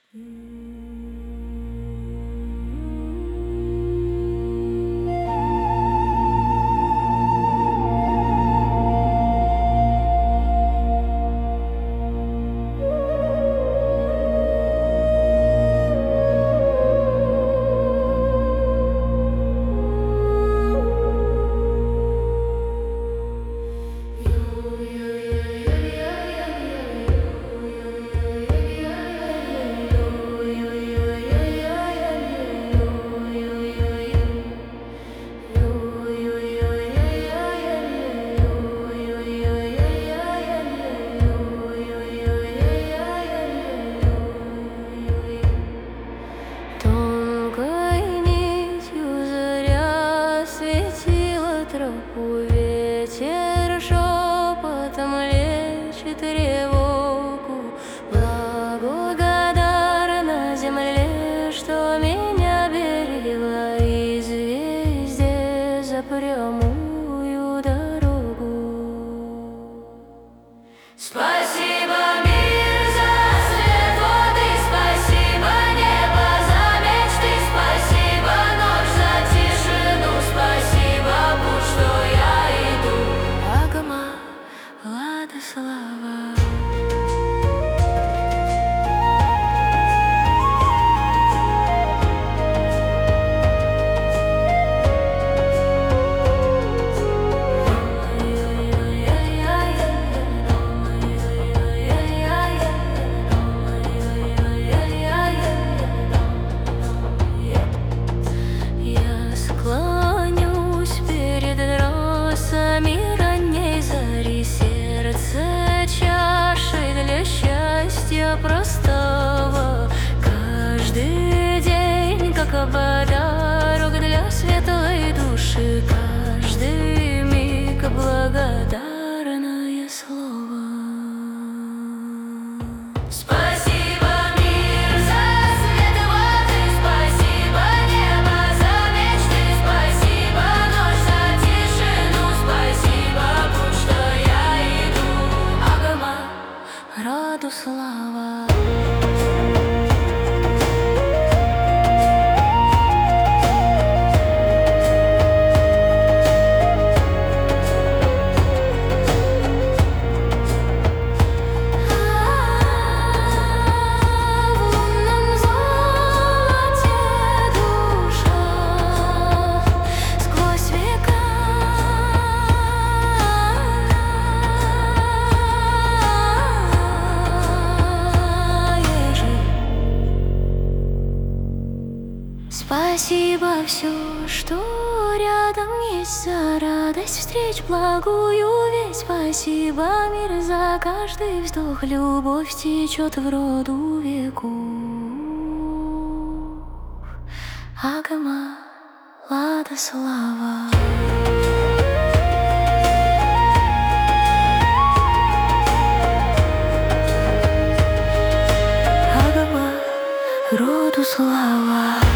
Тропу ветер шепотом лечит тревогу. Благодарна земле, что меня берегла, и звезде за прямую дорогу. Спасибо, мир, за свет воды, спасибо, небо, за мечты, спасибо, ночь, за тишину, спасибо, путь, что я иду. Агама, Владислава. Простого каждый день, как подарок для светлой души, каждый миг благодарное слово. Спасибо, мир, за свет воды, спасибо, небо, за мечты, спасибо, ночь, за тишину, спасибо, путь, что я иду. Агама, роду слава. Спасибо все, что рядом есть, за радость встреч, благую весть. Спасибо, мир, за каждый вздох, любовь течет в роду веков. Агама, Владислава. Агама, роду слава.